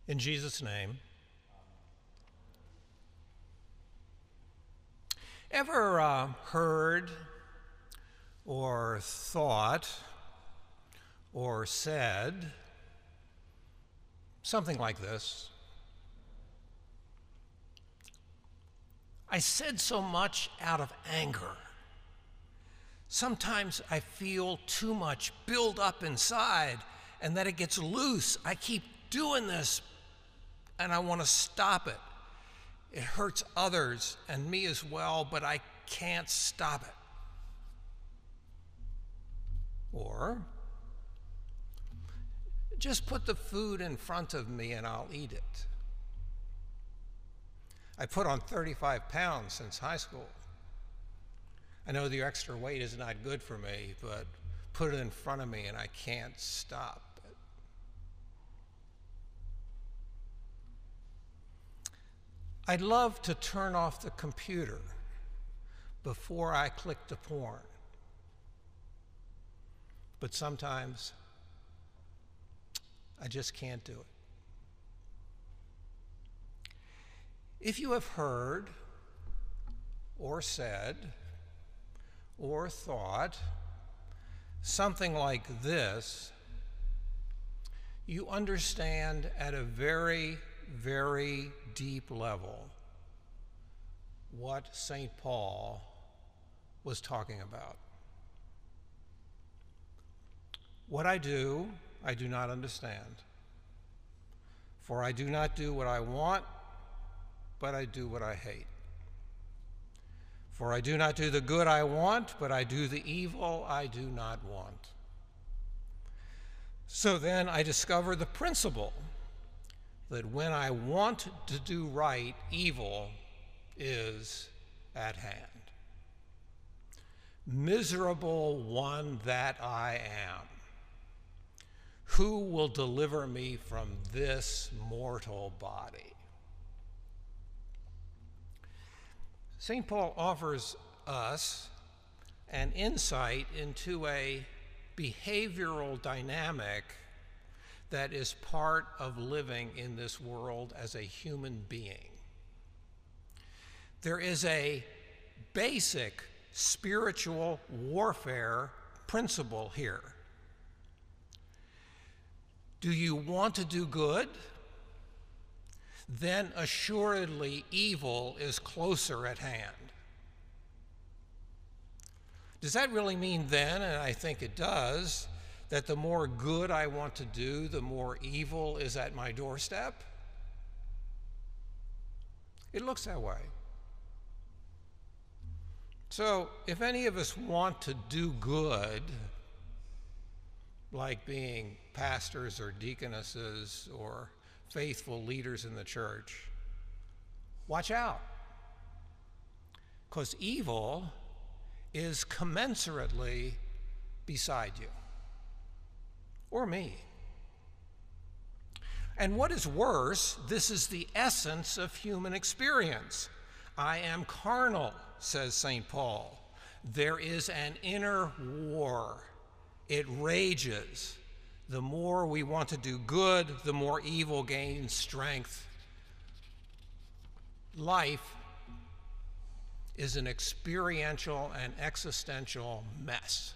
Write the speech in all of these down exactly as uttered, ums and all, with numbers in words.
In Jesus' name. Ever uh, heard or thought or said something like this? I said so much out of anger. Sometimes I feel too much build up inside and that it gets loose. I keep doing this and I want to stop it. It hurts others and me as well, but I can't stop it. Or, just put the food in front of me and I'll eat it. I put on thirty-five pounds since high school. I know the extra weight is not good for me, but put it in front of me and I can't stop it. I'd love to turn off the computer before I click the porn. But sometimes I just can't do it. If you have heard or said or thought something like this, you understand at a very, very deep level what Saint Paul was talking about. What I do, I do not understand. For I do not do what I want, but I do what I hate. For I do not do the good I want, but I do the evil I do not want. So then I discover the principle that when I want to do right, evil is at hand. Miserable one that I am, who will deliver me from this mortal body? Saint Paul offers us an insight into a behavioral dynamic that is part of living in this world as a human being. There is a basic spiritual warfare principle here. Do you want to do good? Then assuredly evil is closer at hand. Does that really mean then, and I think it does, that the more good I want to do, the more evil is at my doorstep? It looks that way. So if any of us want to do good, like being pastors or deaconesses or faithful leaders in the church, watch out, because evil is commensurately beside you, or me. And what is worse, this is the essence of human experience. I am carnal, says Saint Paul. There is an inner war. It rages. The more we want to do good, the more evil gains strength. Life is an experiential and existential mess.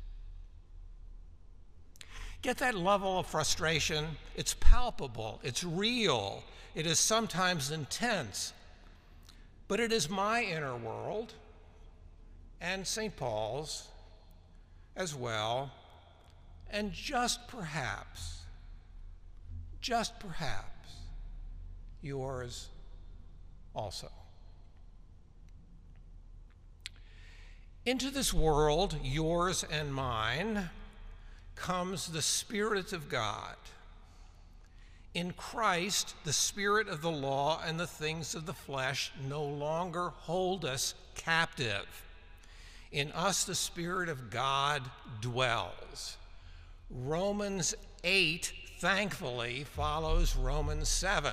Get that level of frustration? It's palpable, it's real, it is sometimes intense, but it is my inner world and Saint Paul's as well, and just perhaps, just perhaps, yours also. Into this world, yours and mine, comes the Spirit of God. In Christ, the spirit of the law and the things of the flesh no longer hold us captive. In us, the Spirit of God dwells. Romans eight, thankfully, follows Romans seven.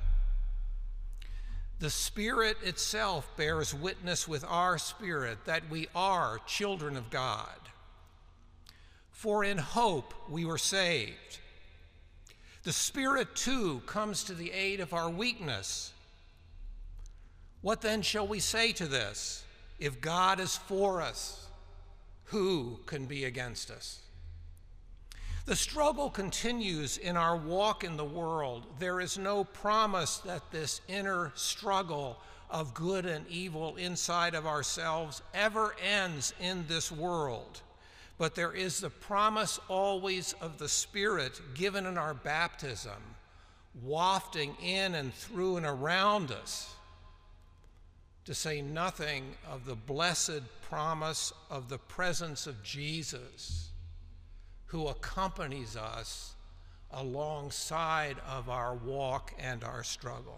The Spirit itself bears witness with our spirit that we are children of God. For in hope we were saved. The Spirit, too, comes to the aid of our weakness. What then shall we say to this? If God is for us, who can be against us? The struggle continues in our walk in the world. There is no promise that this inner struggle of good and evil inside of ourselves ever ends in this world. But there is the promise always of the Spirit given in our baptism, wafting in and through and around us, to say nothing of the blessed promise of the presence of Jesus, who accompanies us alongside of our walk and our struggle.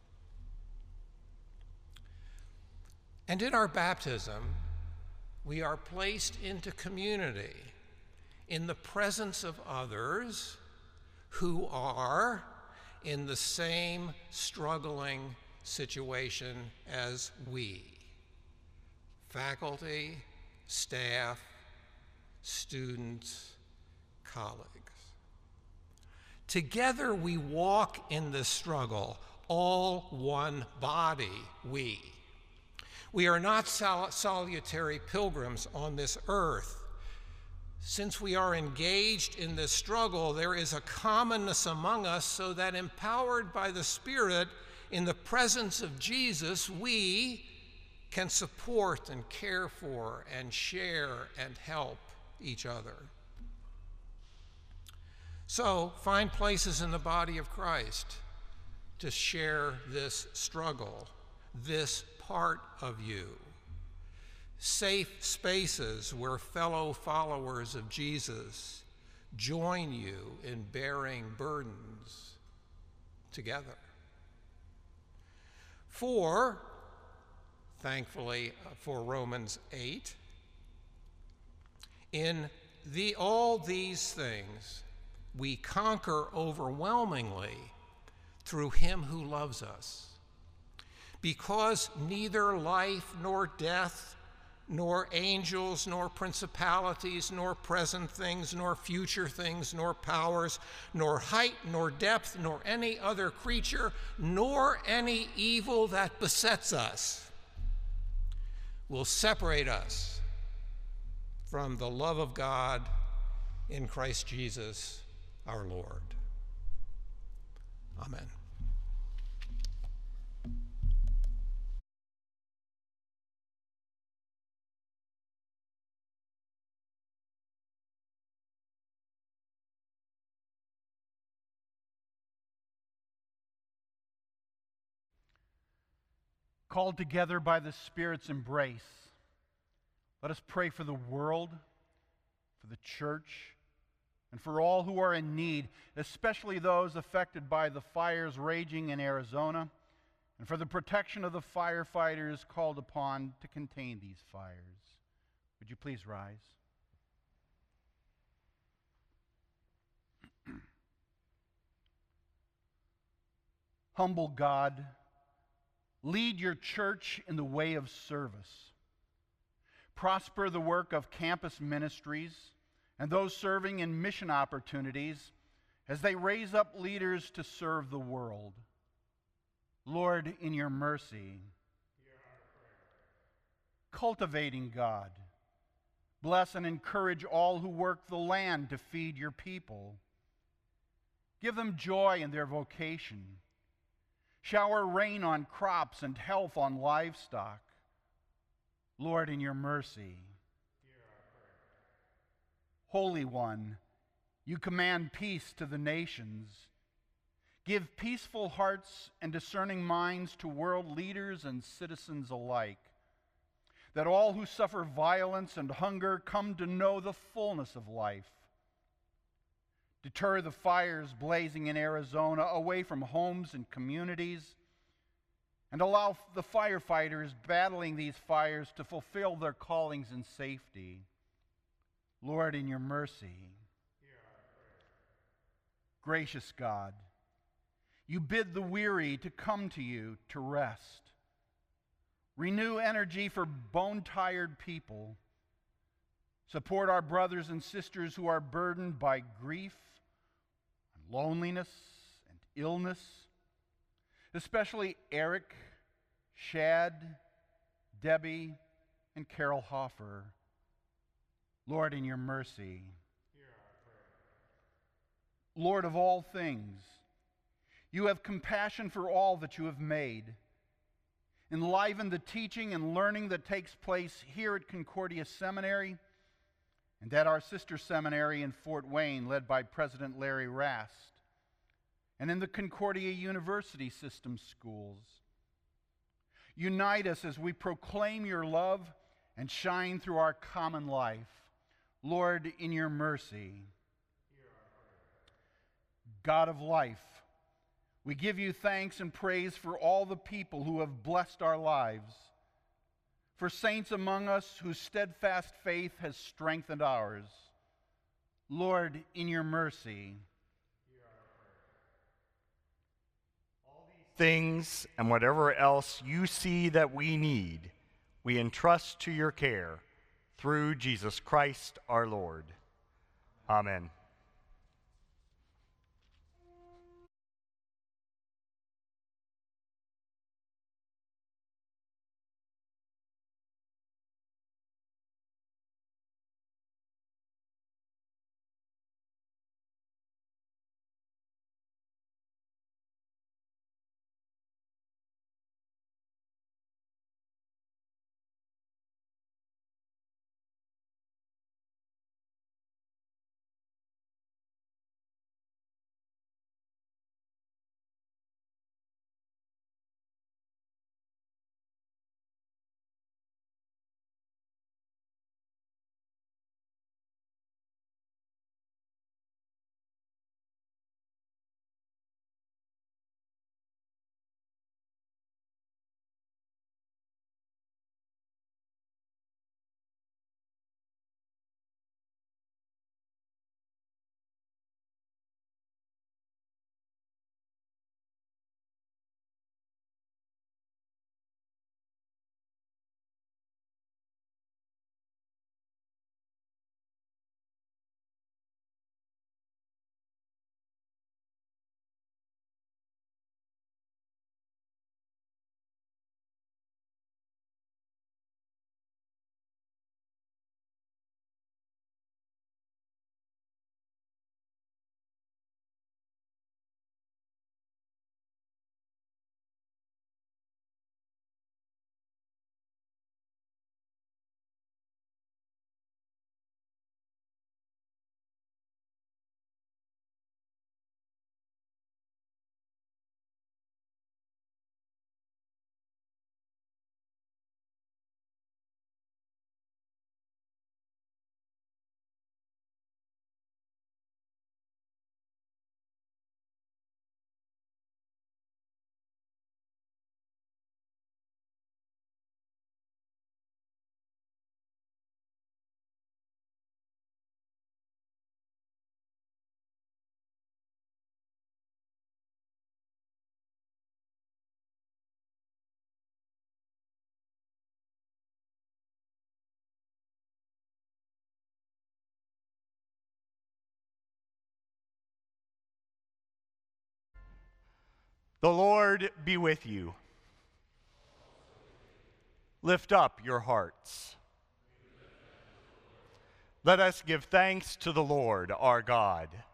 And in our baptism, we are placed into community in the presence of others who are in the same struggling situation as we. Faculty, staff, students, colleagues. Together we walk in this struggle, all one body, we. We are not sol- solitary pilgrims on this earth. Since we are engaged in this struggle, there is a commonness among us, so that empowered by the Spirit in the presence of Jesus, we can support and care for and share and help each other. So find places in the body of Christ to share this struggle, this part of you. Safe spaces where fellow followers of Jesus join you in bearing burdens together. For, thankfully for Romans eight, in the, all these things we conquer overwhelmingly through him who loves us. Because neither life nor death, nor angels, nor principalities, nor present things, nor future things, nor powers, nor height, nor depth, nor any other creature, nor any evil that besets us will separate us from the love of God in Christ Jesus our Lord. Amen. Called together by the Spirit's embrace, let us pray for the world, for the church, and for all who are in need, especially those affected by the fires raging in Arizona, and for the protection of the firefighters called upon to contain these fires. Would you please rise? Humble God, lead your church in the way of service. Prosper the work of campus ministries and those serving in mission opportunities as they raise up leaders to serve the world. Lord, in your mercy, hear our prayer. Cultivating God, bless and encourage all who work the land to feed your people. Give them joy in their vocation. Shower rain on crops and health on livestock. Lord, in your mercy, hear our prayer. Holy One, you command peace to the nations. Give peaceful hearts and discerning minds to world leaders and citizens alike, that all who suffer violence and hunger come to know the fullness of life. Deter the fires blazing in Arizona away from homes and communities, and allow the firefighters battling these fires to fulfill their callings in safety. Lord, in your mercy, hear our prayer. Gracious God, you bid the weary to come to you to rest. Renew energy for bone-tired people. Support our brothers and sisters who are burdened by grief, loneliness and illness, especially Eric, Shad, Debbie, and Carol Hoffer. Lord, in your mercy, hear our prayer. Lord of all things, you have compassion for all that you have made. Enliven the teaching and learning that takes place here at Concordia Seminary and at our sister seminary in Fort Wayne, led by President Larry Rast, and in the Concordia University system schools. Unite us as we proclaim your love and shine through our common life. Lord, in your mercy, hear our prayer. God of life, we give you thanks and praise for all the people who have blessed our lives, for saints among us whose steadfast faith has strengthened ours. Lord, in your mercy, hear our prayer. All these things and whatever else you see that we need, we entrust to your care through Jesus Christ our Lord. Amen. The Lord be with you. Lift up your hearts. Let us give thanks to the Lord our God.